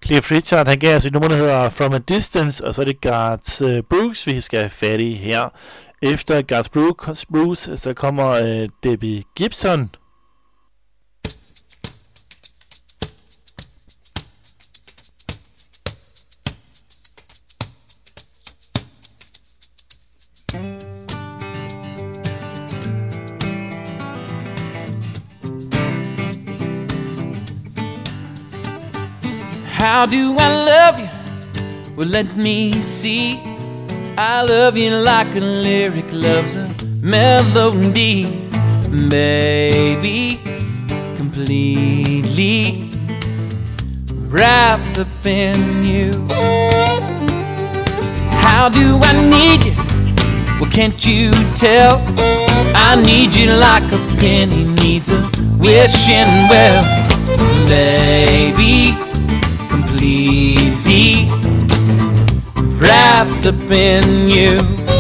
Cliff Richard, han gav os et nummer, der hedder From a Distance, og så er det Garth Brooks, vi skal have fat i her. Efter Garth Brooks, så kommer Debbie Gibson. How do I love you? Well, let me see. I love you like a lyric loves a melody, baby, completely wrapped up in you. How do I need you? Well, can't you tell? I need you like a penny needs a wishing well, baby, completely wrapped up in you.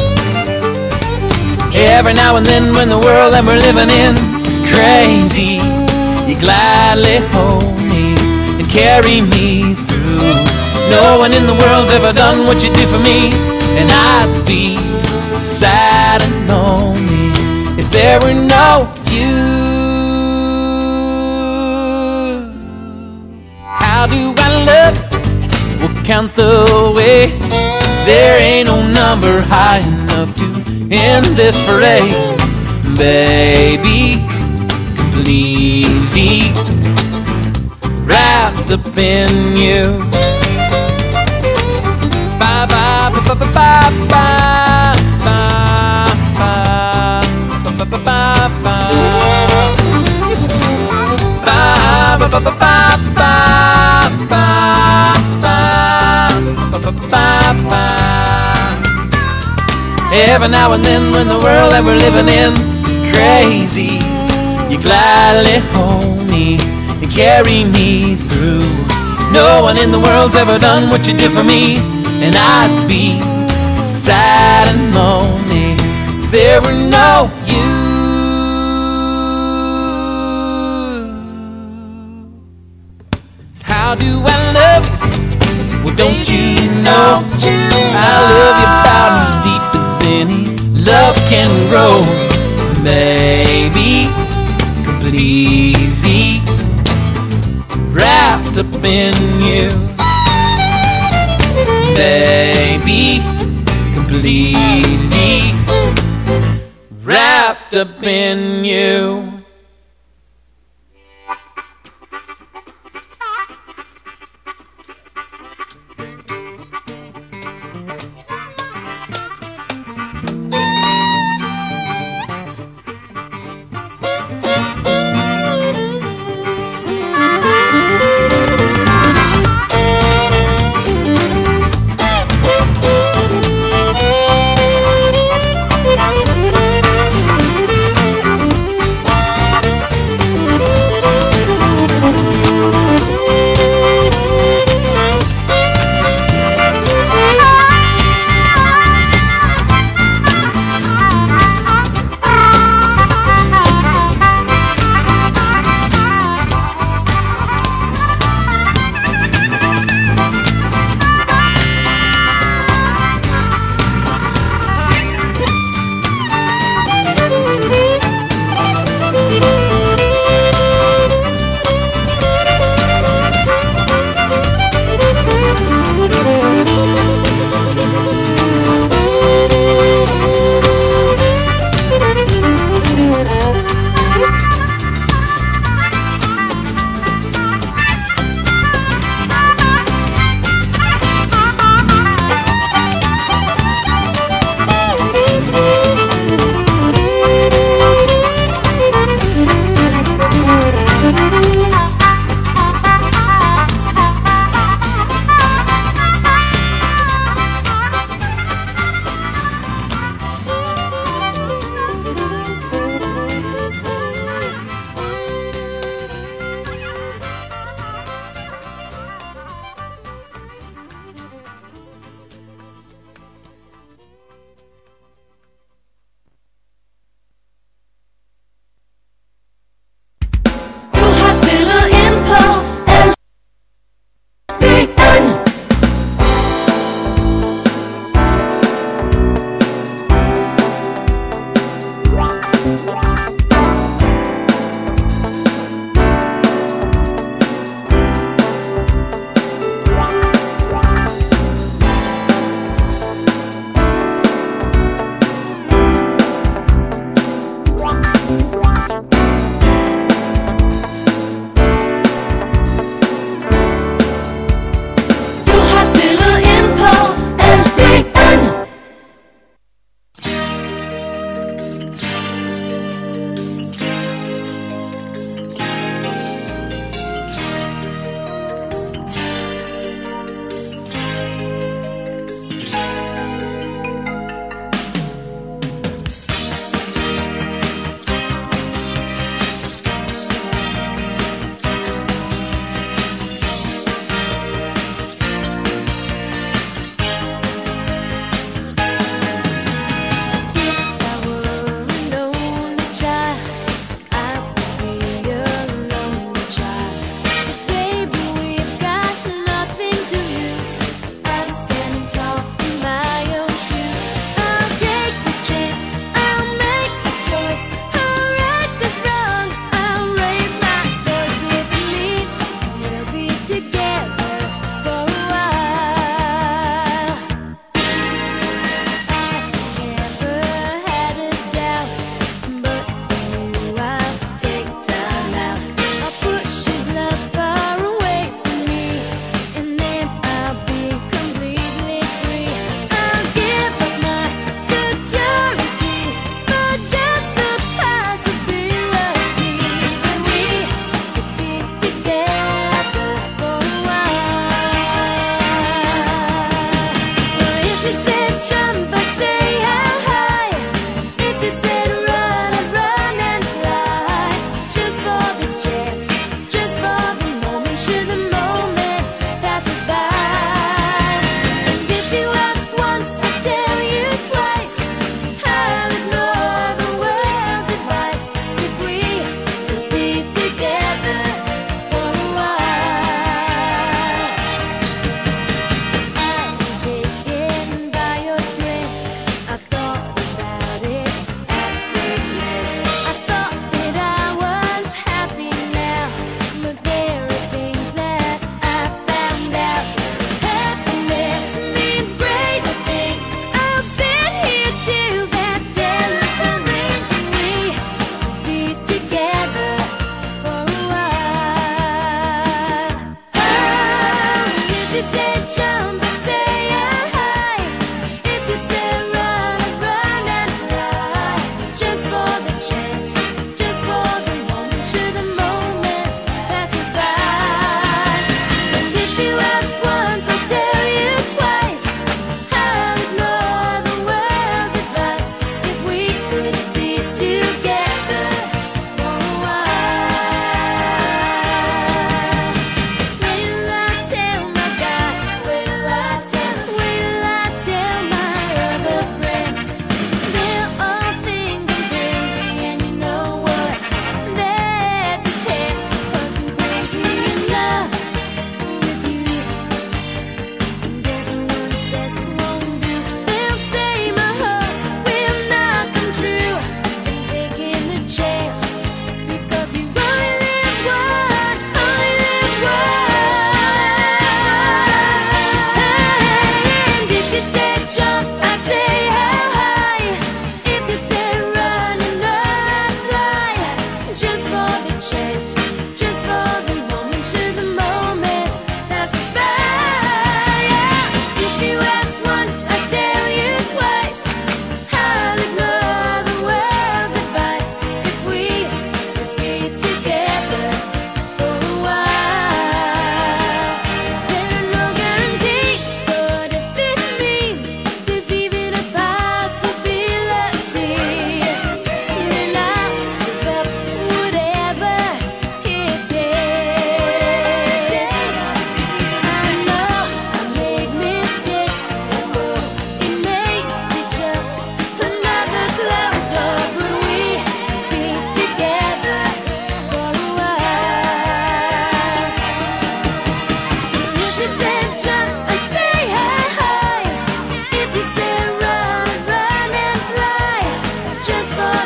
Every now and then when the world that we're living in's crazy, you gladly hold me and carry me through. No one in the world's ever done what you do for me, and I'd be sad and lonely if there were no you. How do I love you? We'll count the ways. There ain't no number high enough to end this phrase, baby, completely wrapped up in you. Bye bye bye bye bye bye bye bye bye bye bye. Every now and then when the world that we're living in's crazy, you gladly hold me and carry me through. No one in the world's ever done what you do for me, and I'd be sad and lonely if there were no you. How do I love you? Well, don't you know I love you about as deep as any love can grow, baby, completely wrapped up in you, baby, completely wrapped up in you.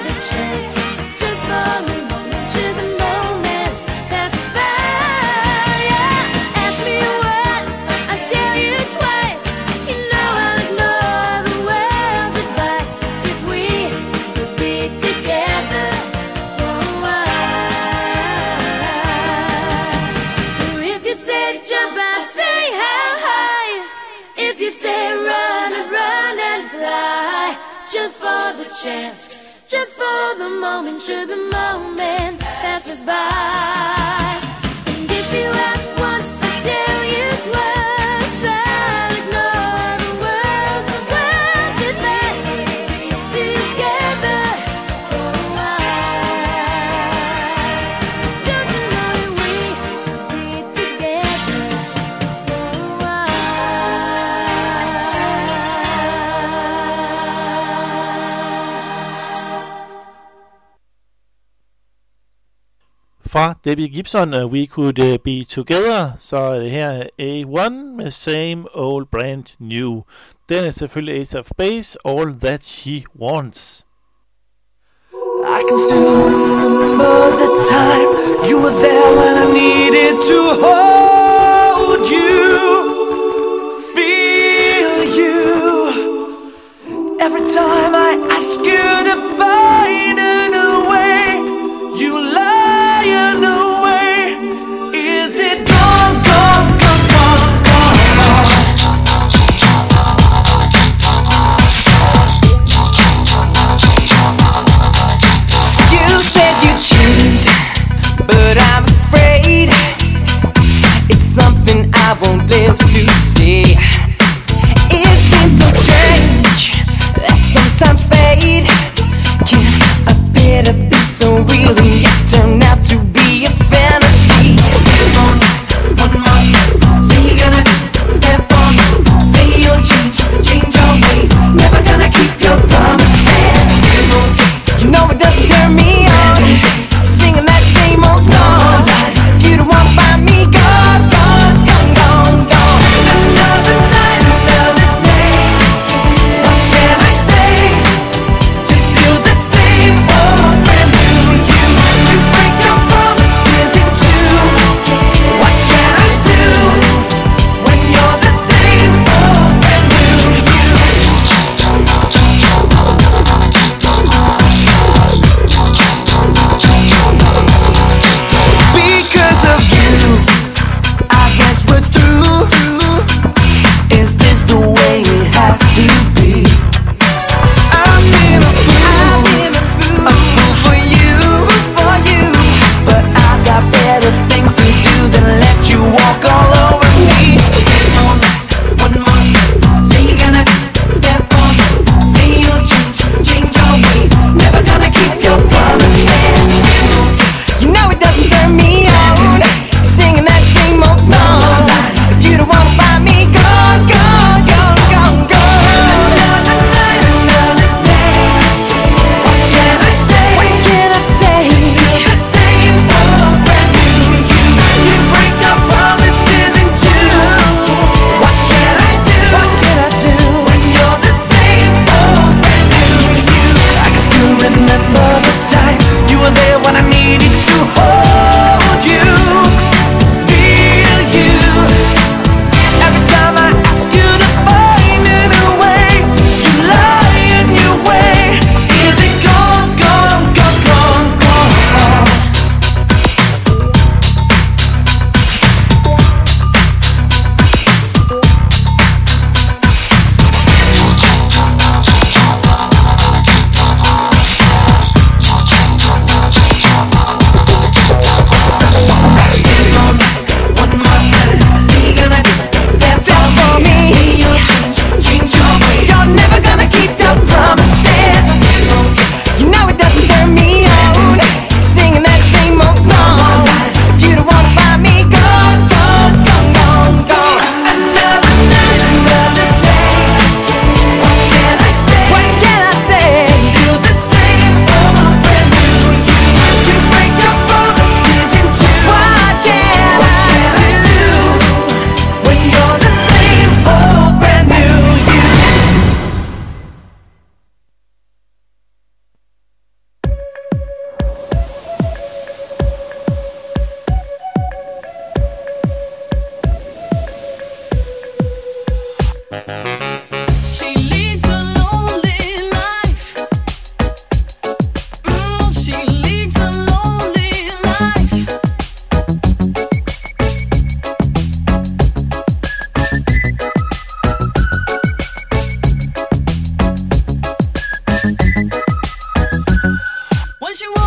the chance, just for the moment, to the moment passes by. Yeah, ask me once, I tell you twice. You know I'll ignore the world's advice. If we could be together for a while. If you say jump, I'd say how high. If you say run, I'd run and fly. Just for the chance, just for the moment, should the moment passes by. And if you ask once, I tell you twice. I'll ignore the world's advice. Together for a while. Don't you know that we could be together for a Fra Debbie Gibson, We Could Be Together, så er det her A1 med Same Old Brand New. Den er selvfølgelig Ace of Base, All That She Wants. I can still remember the time you were there when I needed to hold you, feel you. Every time I ask you to find a new way, you lie a new way. Is it gone, gone, gone, gone, gone, gone? You said you'd change, but I'm afraid it's something I won't live to see. It seems so strange that sometimes fate can appear to be so real and yet turn out to be a fantasy. Say one more time, say you're gonna be there for me. Say you'll change your ways, never gonna keep your promises. You know it doesn't turn me on, singing that same old song. You don't wanna find me gone, gone, gone, gone, gone. Another night, another day. What can I say? Just feel the same old brand new you. You break your promises in two. What can I do when you're the same old brand new you?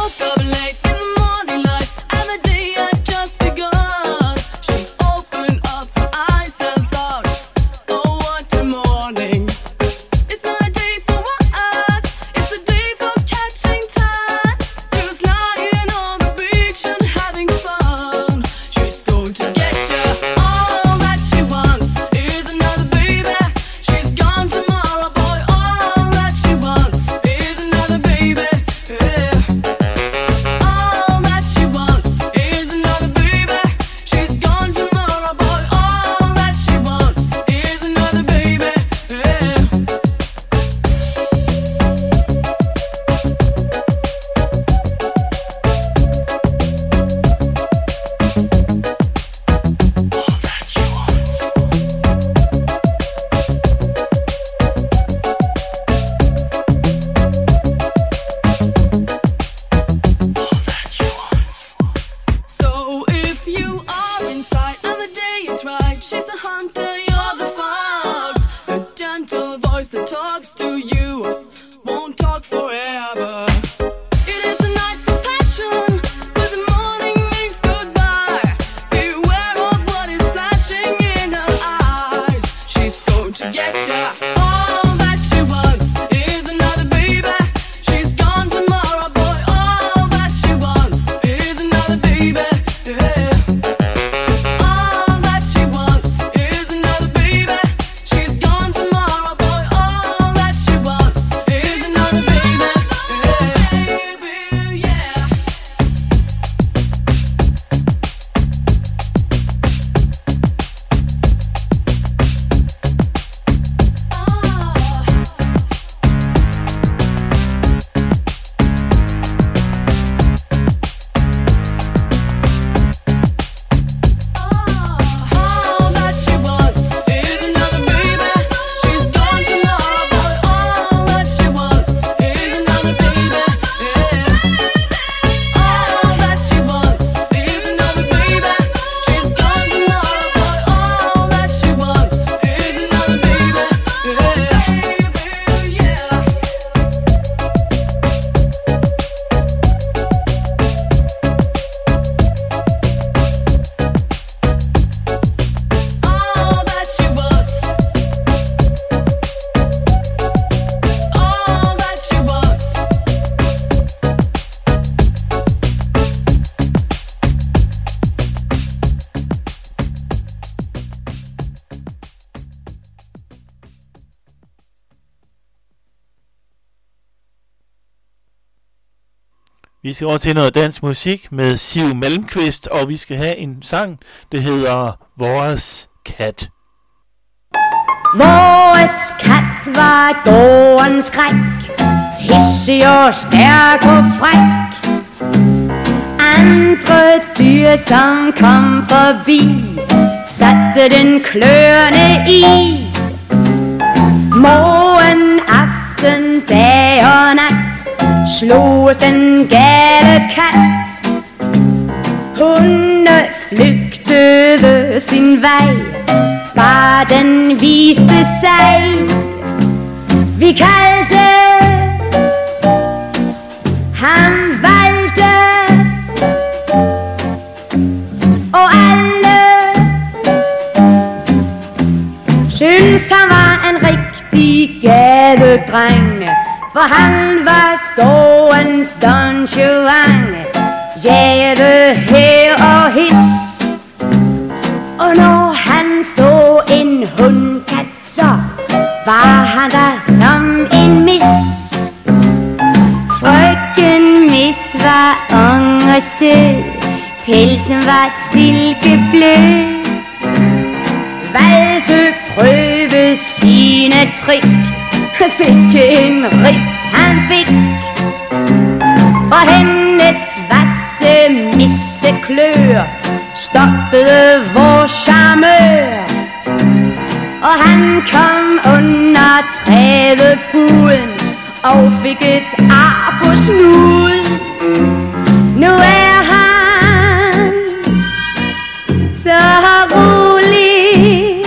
woke up late in the morning light, and the day had just begun. She opened up her eyes and thought, oh, what a morning. It's not a day for work, it's a day for catching time. Just lying on the beach and having fun. She's going to get ya. All that she wants is another baby. She's gone tomorrow, boy. All that she wants is another baby. Yeah. All that she wants is another baby. She's gone tomorrow, boy. All that she wants is another baby. Yeah. So if you are inside and the day is right, she's a hunter, you're the fox. A gentle voice that talks to you won't talk forever. It is a night for passion, but the morning means goodbye. Beware of what is flashing in her eyes. She's going to get ya. All that she wants is another baby. She's gone tomorrow, boy. All that she wants is another baby. Yeah. All that she wants is another baby. She's gone tomorrow, boy. All that she wants is another baby. Yeah. All that she wants is another baby. She's gone tomorrow, boy. All that she wants is another baby. Yeah. All that she wants is another baby. She's gone tomorrow, boy. All that she wants is another baby. Yeah. All that she wants. All that she wants. Vi skal over til noget dansk musik med Siv Malmkvist, og vi skal have en sang, der hedder Vores Kat. Vores kat var gårdens skræk, hissig og stærk og fræk. Andre dyr, som kom forbi, satte den kløerne i. Morgen, aften, dag og nat sloges den gale kat. Hun flygtede sin vej, bare den viste sig. Vi kaldte ham Valde, og alle synes han var en rigtig gadedreng, for han var gårdens Don Juan. Jagede her og his, og når han så en hundkat, så var han der som en mis. Frøken Mis var ung og sød, pelsen var silkeblød. Valgte prøvede sine trick, sikke en rift han fik. For hendes vasse misseklør stoppede vores charmeur, og han kom under trædepuden og fik et ar på snuden. Nu er han så rolig,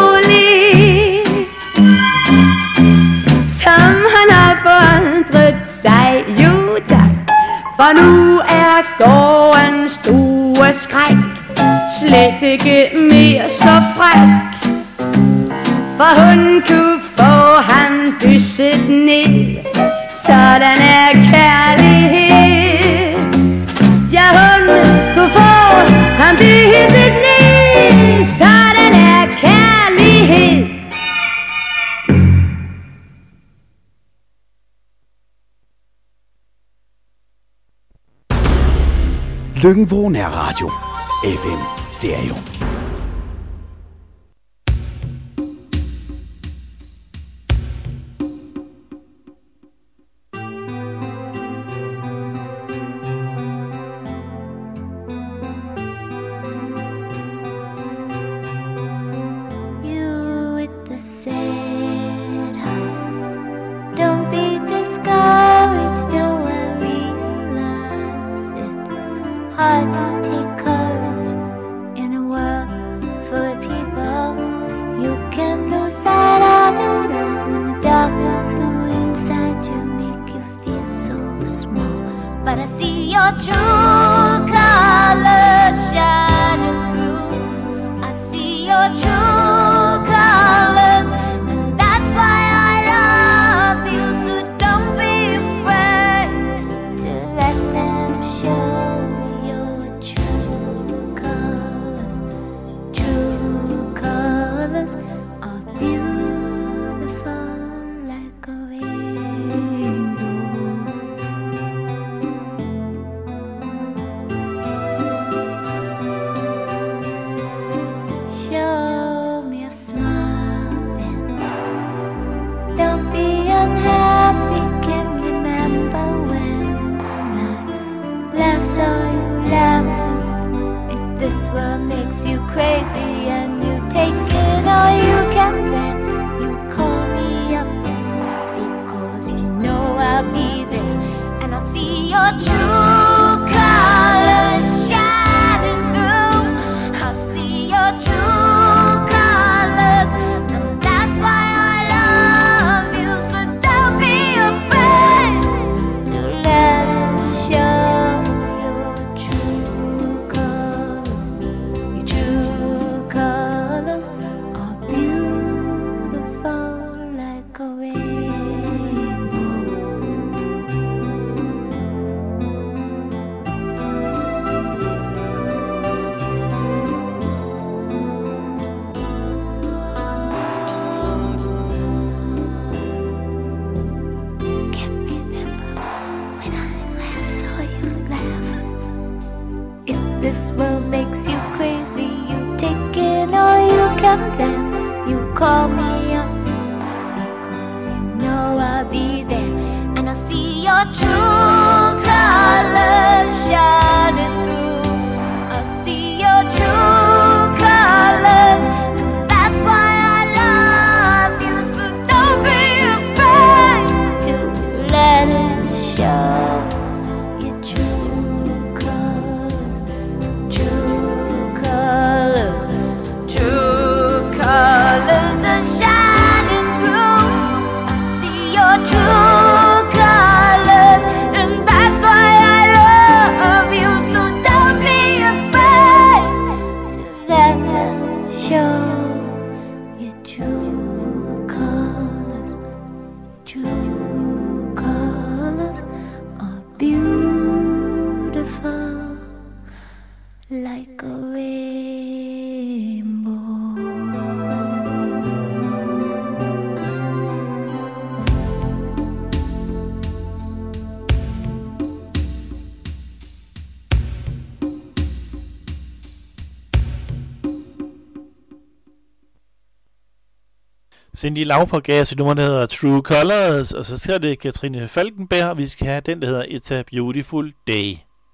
utrolig, som han har forandret For nu er gårdens store skræk slet ikke mere så fræk. For hun kunne få ham dysset ned. Sådan er kærlighed. Ja, hun kunne få ham dysset ned. Sådan er kærlighed. Løkken-Vrå Nærradio. FM Stereo. Hard to take courage in a world full of people. You can lose sight of it all when the darkness inside you make you feel so small. But I see your true colors shining through. I see your true colors, and that's why I love you. So don't be afraid to let them show. Crazy and you take it all you can bear. You call me up because you know I'll be there, and I'll see your true colors shining through. I'll see your true colors, and that's why I love you. So don't be afraid to let it show. This world makes you crazy. You take it all you can bear. You call me up because you know I'll be there, and I'll see your true colors shining through. I'll see your true colors, and that's why I love you. So don't be afraid to let it show. Colors are shining through. I see your true colors, and that's why I love you. So don't be afraid to let them show your true colors. True colors are beautiful like a rainbow. Cindy Laupergas, nummeret hedder True Colors, og så skal det Katrine Falkenberg, og vi skal have den, der hedder It's a Beautiful Day.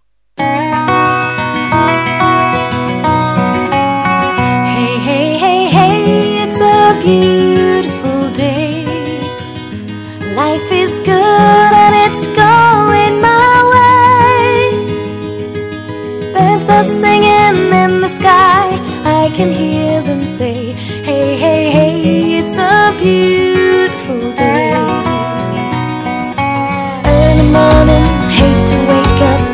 Hey, hey, hey, hey, it's a beautiful day. Life is good and it's going my way. Birds are singing in the sky, I can hear them say, hey, hey, hey, it's a beautiful day. Early morning, hate to wake up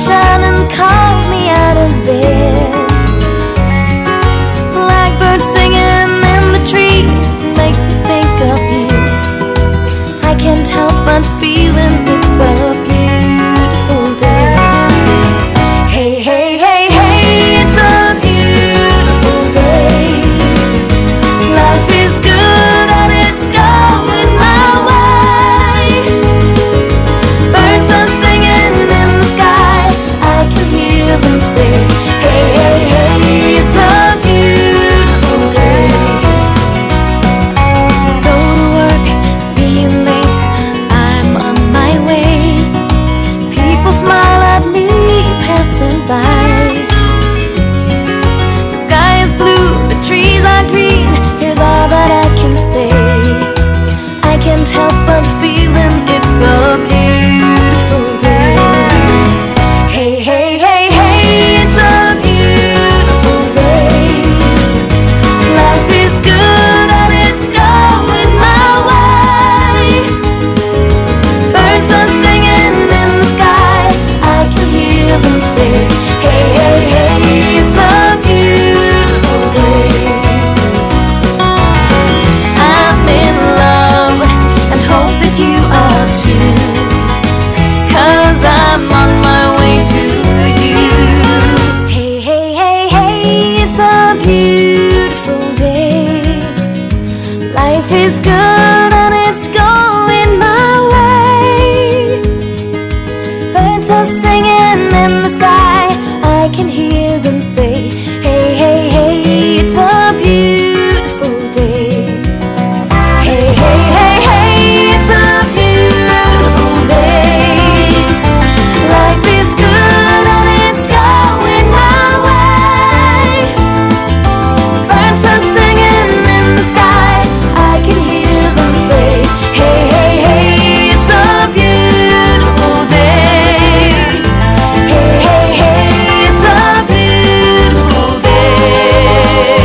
sunshine and called me out of bed. Blackbird singing in the tree makes me think of you. I can't help but feeling it's a beautiful day. Hey, hey, hey, hey, it's a beautiful day. Life is good and it's going my way. Birds are singing in the sky, I can hear them say, hey, hey, hey, it's a beautiful day. Go to work, being late, I'm on my way. People smile at me passing by. The sky is blue, the trees are green, here's all that I can say. I can't help but feeling it's a beautiful day. Hey, hey, hey, hey, it's a beautiful day. Life is good and it's going my way. Birds are singing in the sky, I can hear them say, hey, hey, hey, it's a beautiful day. I'm in love and hope that you are too, 'cause I'm on my way to you. Hey, hey, hey, hey, it's a beautiful day. Life is good and it's going my way. Birds are singing in the sky, I can hear them say, hey, hey, hey, it's a beautiful day. Hey, hey, hey, hey, it's a beautiful day. Life is good and it's going my way. Birds are singing in the sky, I can hear them say, hey, hey, hey, it's a beautiful day. Hey, hey, hey, it's a beautiful day.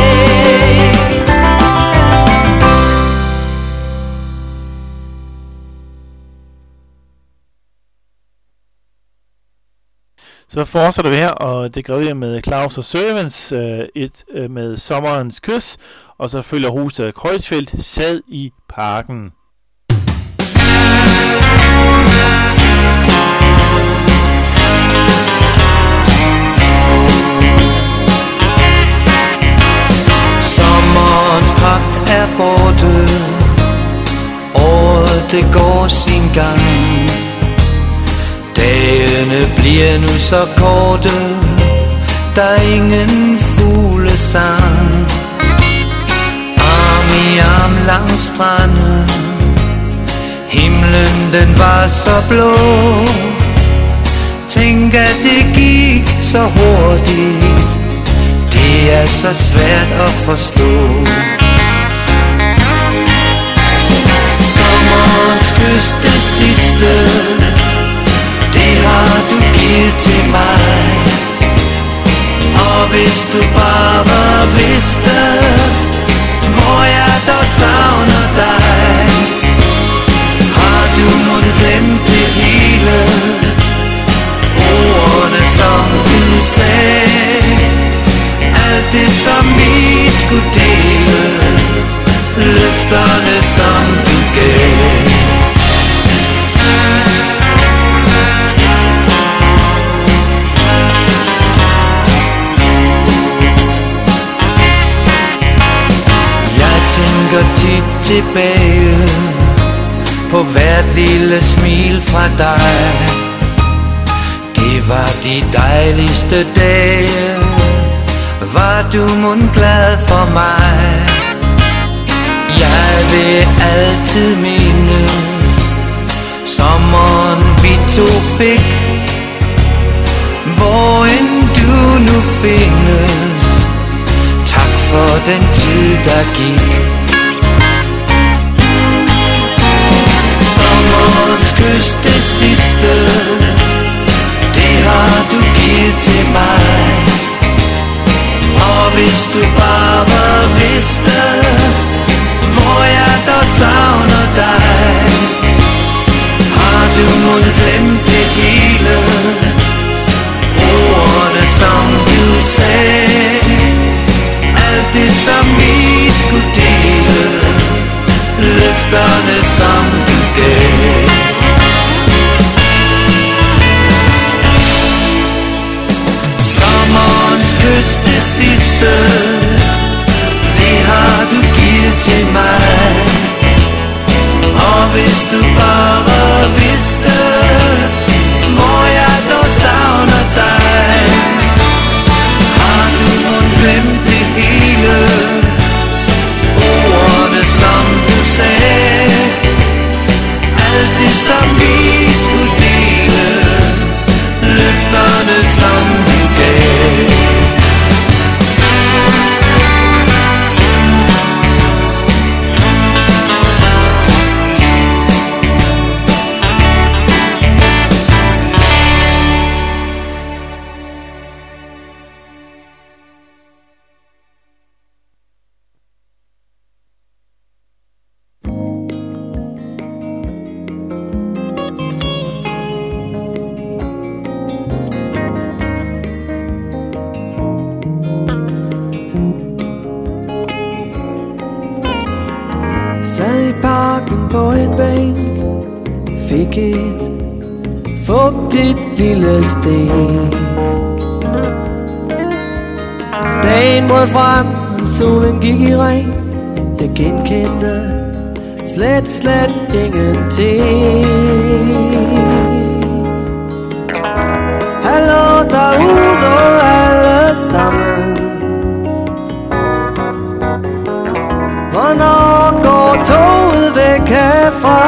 Så fortsætter vi her, og det gør vi med Claus og Servants, med Sommerens Kys, og så følger huset Kreuzfeldt, Sad i parken. Sommerens pragt er borte, året det går sin gang. Dagene bliver nu så korte, der er ingen fuglesang. Arm i arm langs stranden, himlen den var så blå. Tænk at det gik så hurtigt, det er så svært at forstå. Sommerens kys, det sidste, det har du givet til mig. Og hvis du bare vidste, hvor jeg dog savner dig. Har du mon glemt det hele, ordene som du sagde, alt det som vi skulle dele, løfterne som du gav. Tænker tit tilbage på hvert lille smil fra dig. Det var de dejligste dage, var du mon glad for mig. Jeg vil altid mindes sommeren vi to fik, hvor end du nu findes. Tak for den tid der gik. Sommerens kys, det sidste, det har du givet til mig. Og hvis du bare vidste, hvor jeg dog savner dig. Har du mon glemt det hele, løfterne som du gav. Sommerens kys det sidste, det har du givet til mig. Og hvis du bare vidste, hvor jeg dog savner dig. Har du nun glemt det hele, ordene som du sagde, alt det som vi skulle dele, løfterne som du gav. Sad i parken på en bænk, fik et fugtigt lille stik. Dagen brød frem, solen gik i regn. Jeg genkendte slet ingenting. Hallo derude alle sammen, hvornår går toget væk herfra?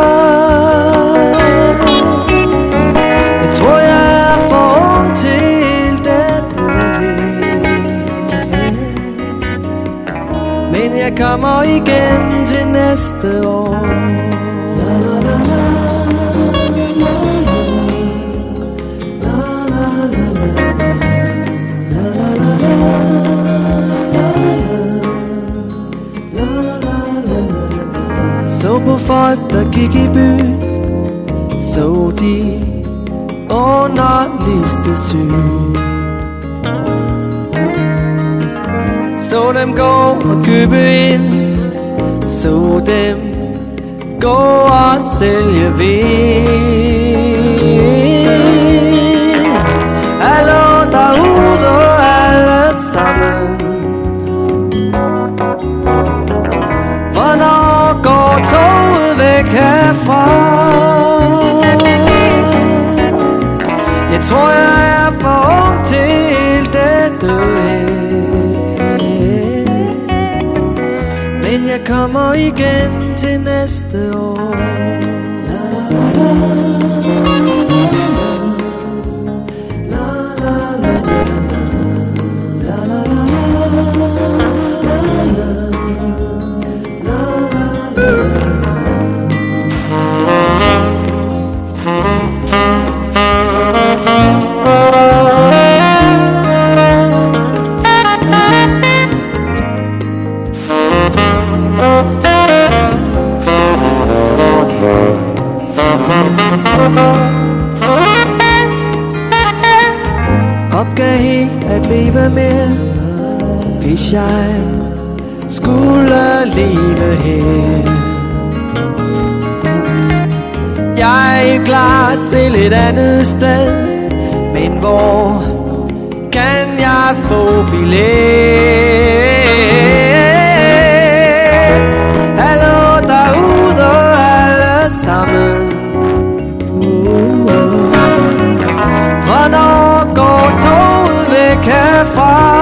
Jeg tror jeg er for ung til dette, men jeg kommer igen til næste år. La la la la, la la la la, la la la. Så på folk, der gik i byen, så de underligste syn. Så dem gå og købe ind, så dem gå og sælge vin. Hallo derude alle sammen, hvornår går toget væk herfra? Jeg tror jeg er for ung til dette, men jeg kommer igen til næste år. La la la la, opgav helt at leve mere, hvis jeg skulle leve her. Jeg er helt klar til et andet sted, men hvor kan jeg få billet? Hallo derude alle sammen, hvornår går toget væk herfra?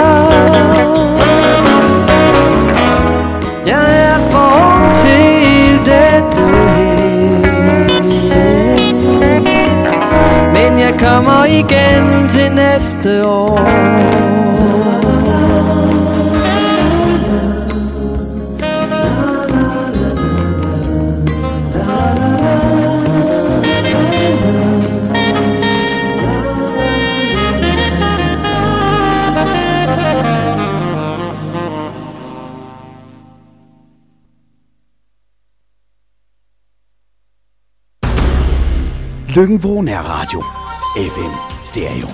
Jeg er for ung til dette, men jeg kommer igen til næste år. Løkken-Vrå Nærradio. FM Stereo.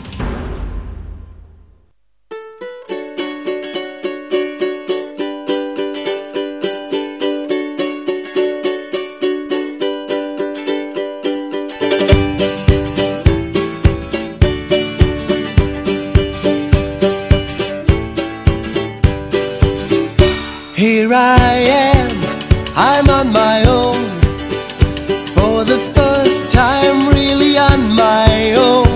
own, for the first time really on my own.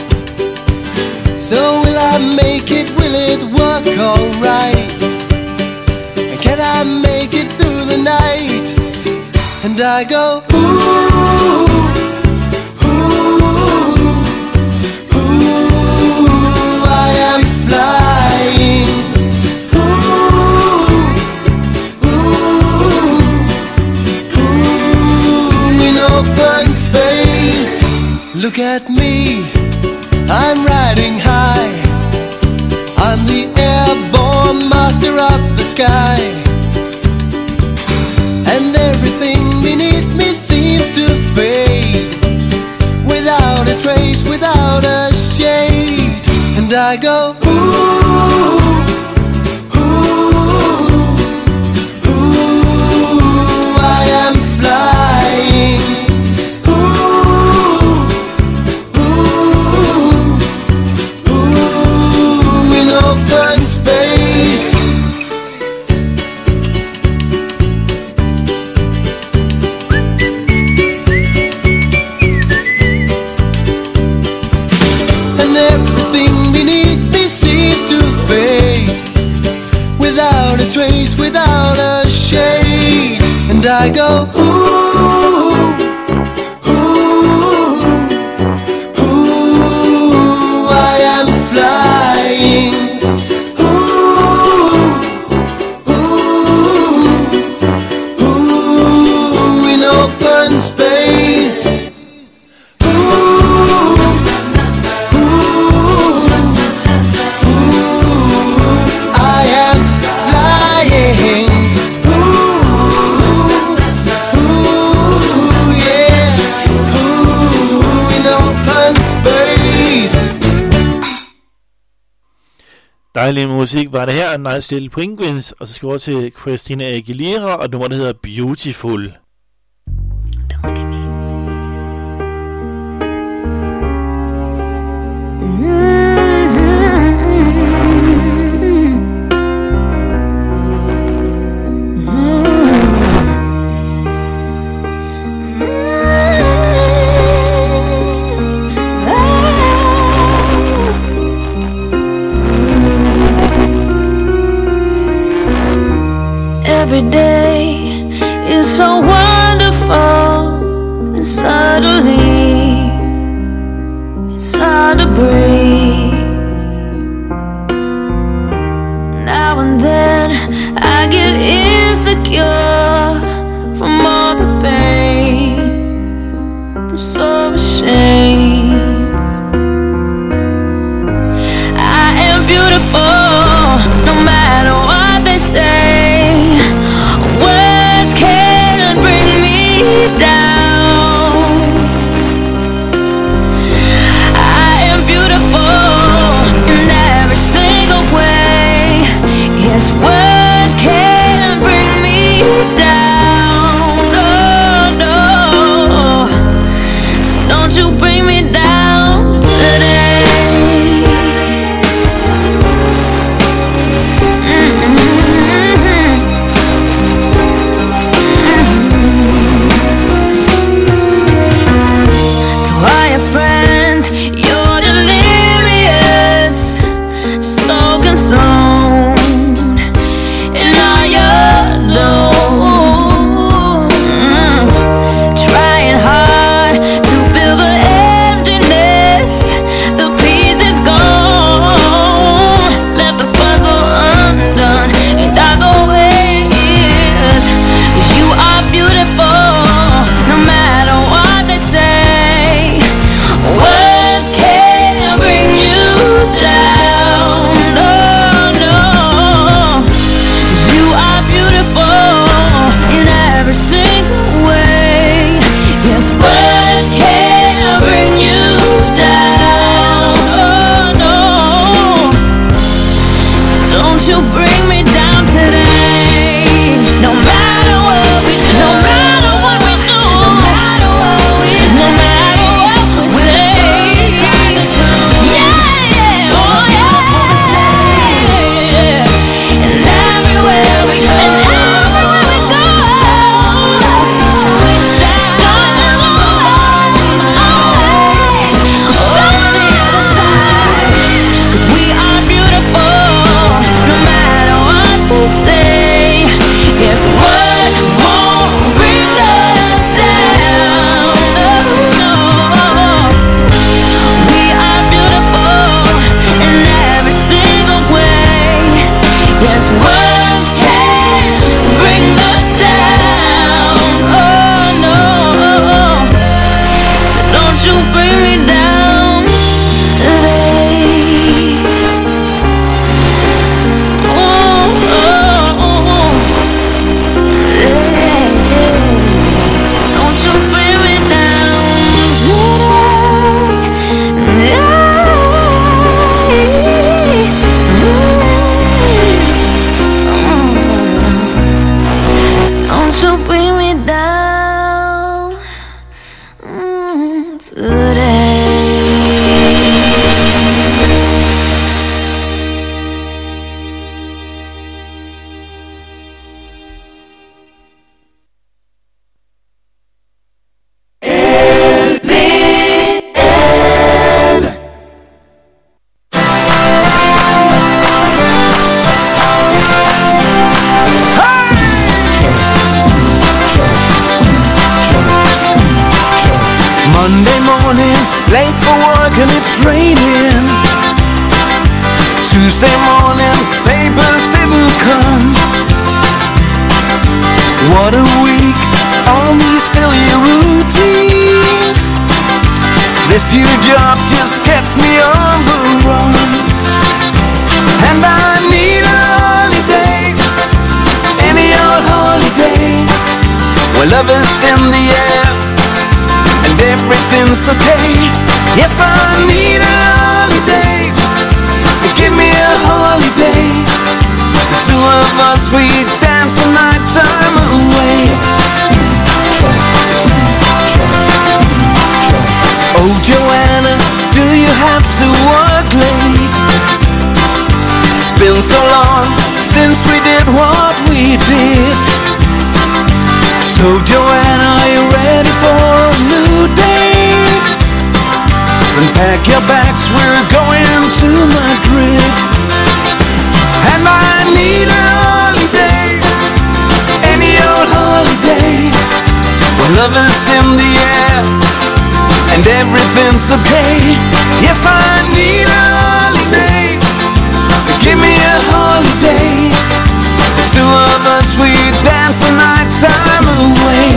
So will I make it, will it work alright? And can I make it through the night? And I go, ooh, ooh, ooh, I am flying. Ooh, ooh, ooh, in open space. Look at me, I'm riding high. I'm the airborne master of the sky. And everything beneath me seems to fade, without a trace, without a shade. And I go, ooh, ooh, ooh, I am flying. Ooh, ooh, ooh, in open space. And everything beneath me seems to fade, without a trace, without a shade. And I go, ooh, ooh, ooh, I am flying. Ooh, ooh, ooh, in open space. Ooh, I am flying. Yeah. In open space. Dejlig musik var det her. Nice Little Penguins. Og så skal vi over til Christina Aguilera, og nummer der hedder Beautiful. Every day is so wonderful, and suddenly it's hard to breathe. Now and then I get insecure from all the pain. I'm so ashamed. I am beautiful, no matter what they say. Words can't bring me down. I am beautiful. Monday morning, late for work and it's raining. Tuesday morning, papers didn't come. What a week, all these silly routines. This new job just gets me on the run. And I need a holiday, any old holiday, where love is in the air and everything's okay. Yes, I need a holiday, give me a holiday. The two of us, we dance the night time away. Oh Joanna, do you have to work late? It's been so long since we did what we did. So Joanna, are you ready for a new day? Then pack your bags, we're going to Madrid. And I need a holiday, any old holiday, where love is in the air and everything's okay. Yes, I need a holiday, give me a holiday. The two of us, we dance the night time away.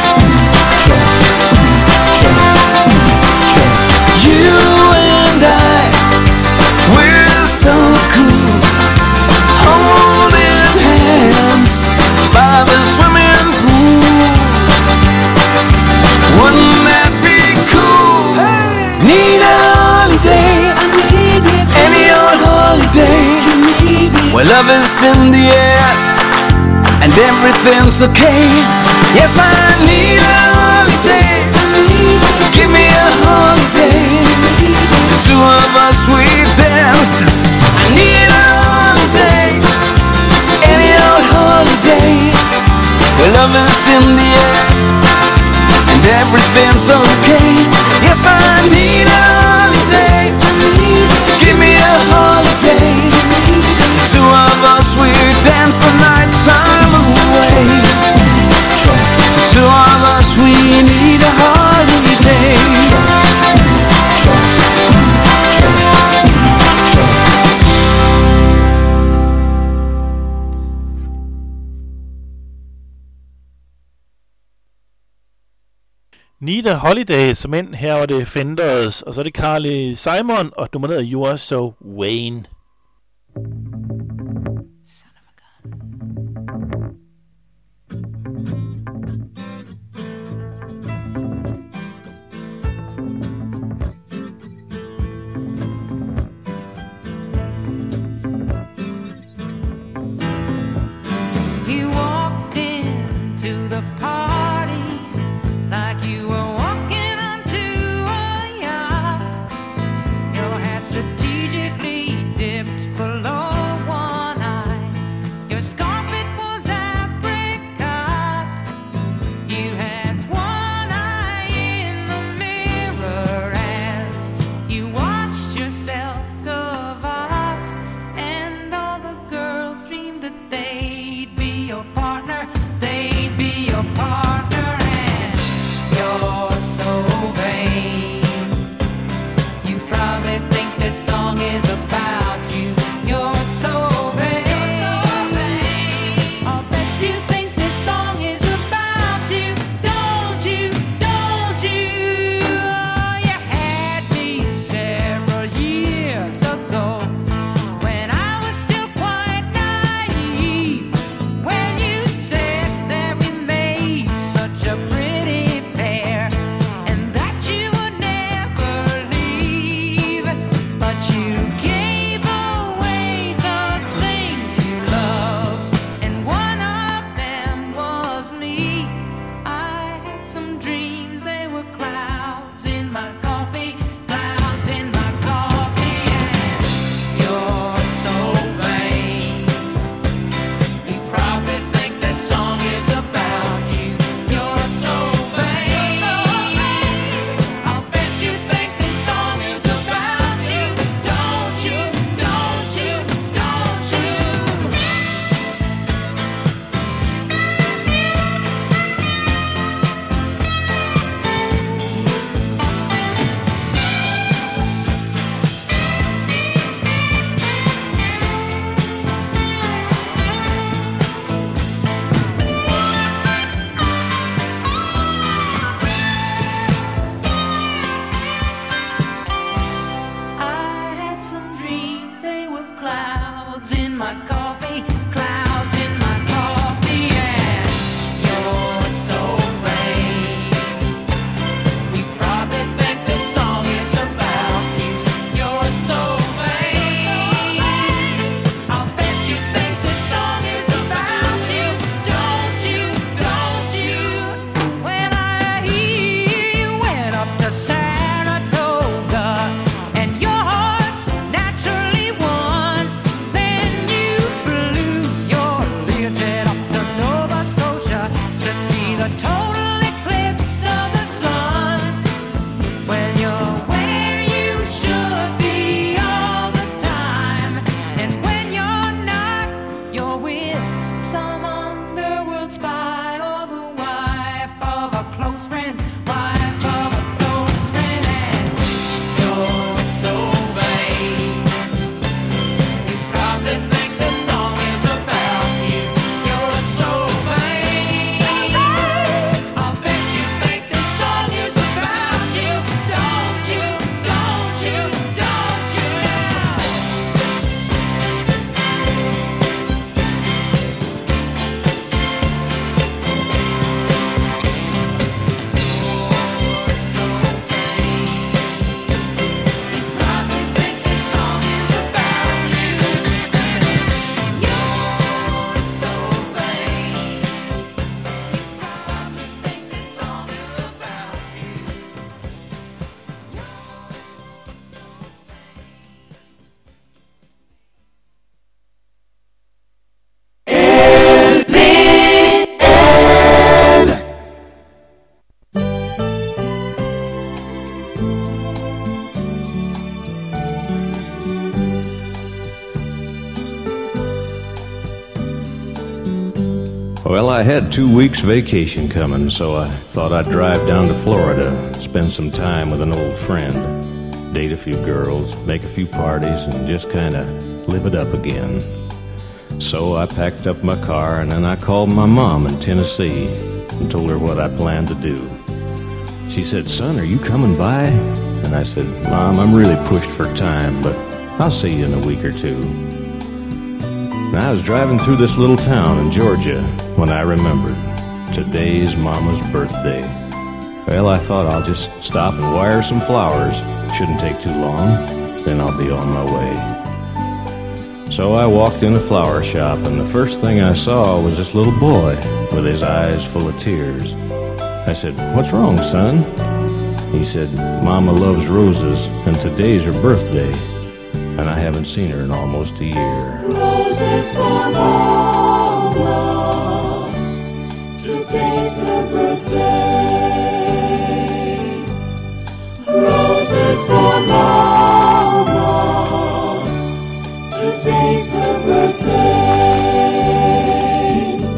You and I, we're so cool, holding hands by the swimming pool. Wouldn't that be cool? Need a holiday, I need it. Any old holiday, you need it. Where love is in the air and everything's okay. Yes, I need a holiday, give me a holiday. The two of us, we dance. I need a holiday, any old holiday, where love is in the air and everything's okay. Yes, I need a holiday, give me a holiday. The two of us, we dance the night time away. The two of us, we need a holiday. Need a Holiday, som ind her var det Fenders, og så er det Carly Simon, og nummeret You Are So Wayne. You walked into the party like you were walking onto a yacht. Your hat strategically dipped below one eye. Your scarf, it was apricot. You had one eye in the mirror as you watched yourself gavotte. And all the girls dreamed that they'd be your partner. They'd be your partner. And you're so vain. You probably think this song is about you. You're so vain. I'll bet you think this song is about you. Don't you? Don't you? Oh, you had me several years ago when I was still quite naive. When you said that we made such a pretty pair and that you would never leave. But you gave away the things you loved, and one of them was me. I had some dreams, they were clouds in my coffee, clouds in my coffee. And you're so vain. You probably think this song is about you. You're so vain. I'll bet you think this song is about you. Don't you? Don't you? Don't you? close friend, wife of a close friend, and you're so vain. You probably think this song is about you. You're so vain. I'll bet you think this song is about you. Don't you, don't you, don't you? Well, I had 2 weeks vacation coming, so I thought I'd drive down to Florida, spend some time with an old friend, date a few girls, make a few parties, and just kind of live it up again. So I packed up my car, and then I called my mom in Tennessee and told her what I planned to do. She said, "Son, are you coming by?" And I said, "Mom, I'm really pushed for time, but I'll see you in a week or two." And I was driving through this little town in Georgia when I remembered today's Mama's birthday. Well, I thought I'll just stop and wire some flowers. Shouldn't take too long, then I'll be on my way. So I walked in a flower shop, and the first thing I saw was this little boy with his eyes full of tears. I said, "What's wrong, son?" He said, "Mama loves roses, and today's her birthday, and I haven't seen her in almost a year." Roses for Mama, today's her birthday. Roses for Mama, today's her birthday.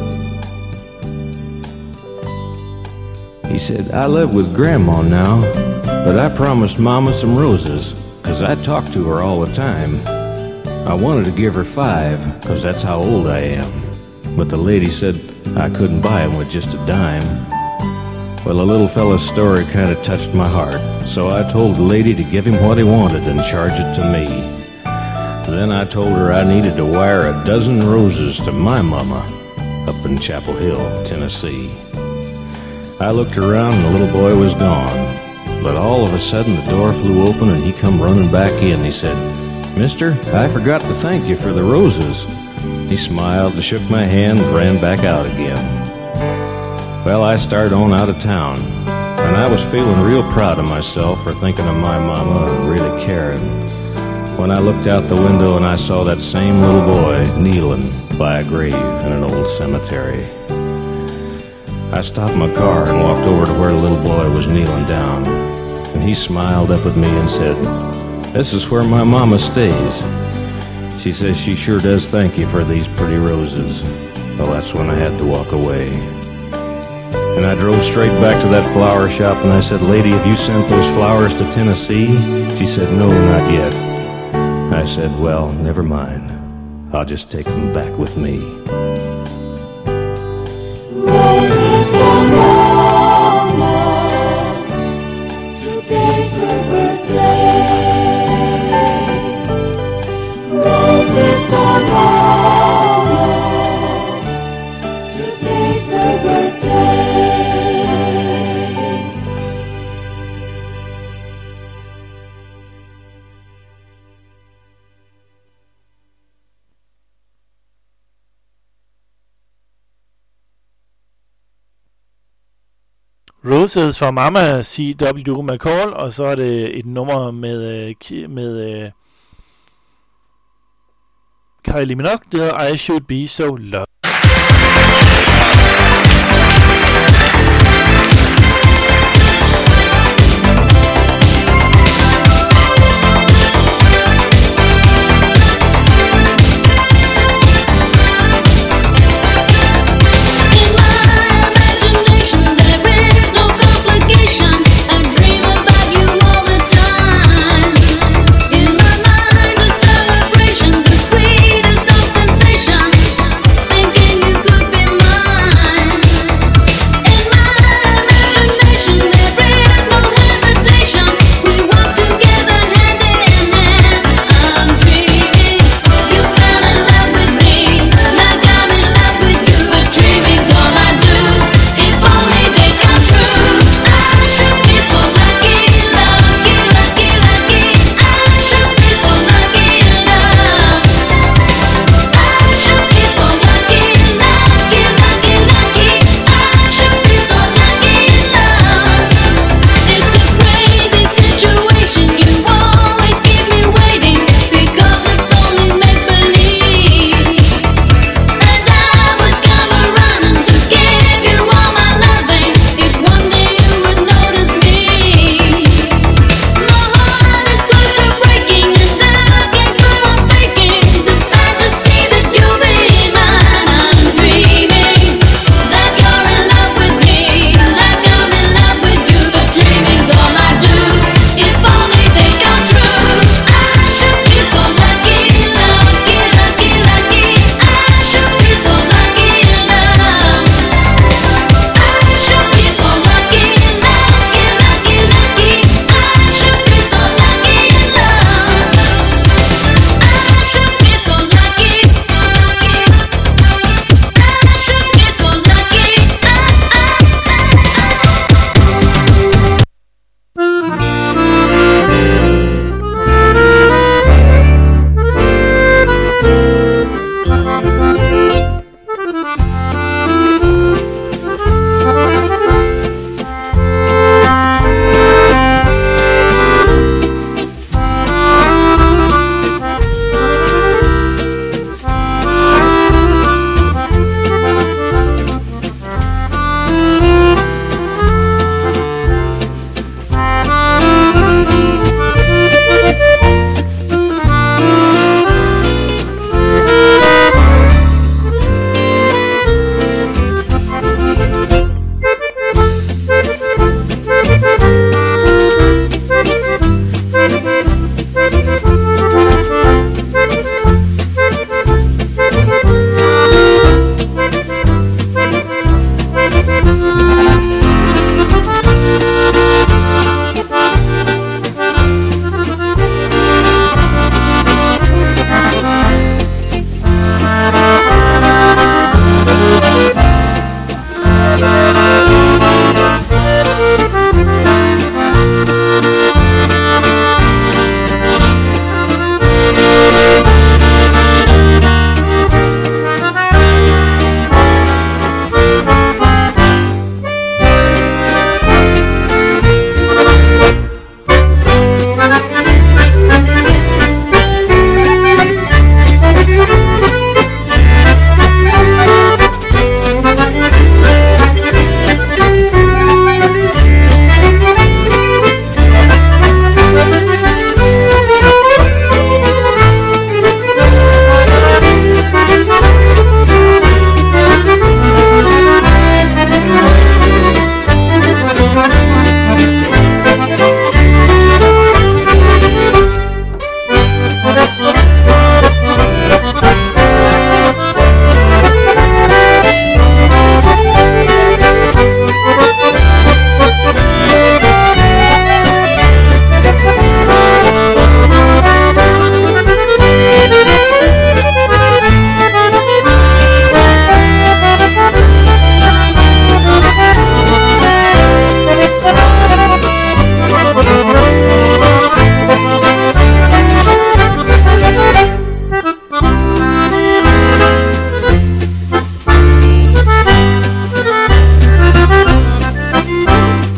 He said, "I live with Grandma now, but I promised Mama some roses, 'cause I talk to her all the time. I wanted to give her 5, 'cause that's how old I am. But the lady said I couldn't buy 'em with just a dime." Well, the little fella's story kind of touched my heart, so I told the lady to give him what he wanted and charge it to me. Then I told her I needed to wire 12 roses to my mama up in Chapel Hill, Tennessee. I looked around and the little boy was gone, but all of a sudden the door flew open and he come running back in. He said, "Mister, I forgot to thank you for the roses." He smiled and shook my hand and ran back out again. Well, I started on out of town, and I was feeling real proud of myself for thinking of my mama and really caring, when I looked out the window and I saw that same little boy kneeling by a grave in an old cemetery. I stopped my car and walked over to where the little boy was kneeling down, and he smiled up at me and said, "This is where my mama stays. She says she sure does thank you for these pretty roses." Well, that's when I had to walk away. And I drove straight back to that flower shop and I said, "Lady, have you sent those flowers to Tennessee?" She said, "No, not yet." I said, "Well, never mind. I'll just take them back with me." Roses for Mama, today's her birthday. Roses for Mama, today's her birthday. Roses for Mama, C.W. McCall, og så er det et nummer med Kylie Minogue, der hedder I Should Be So Loved.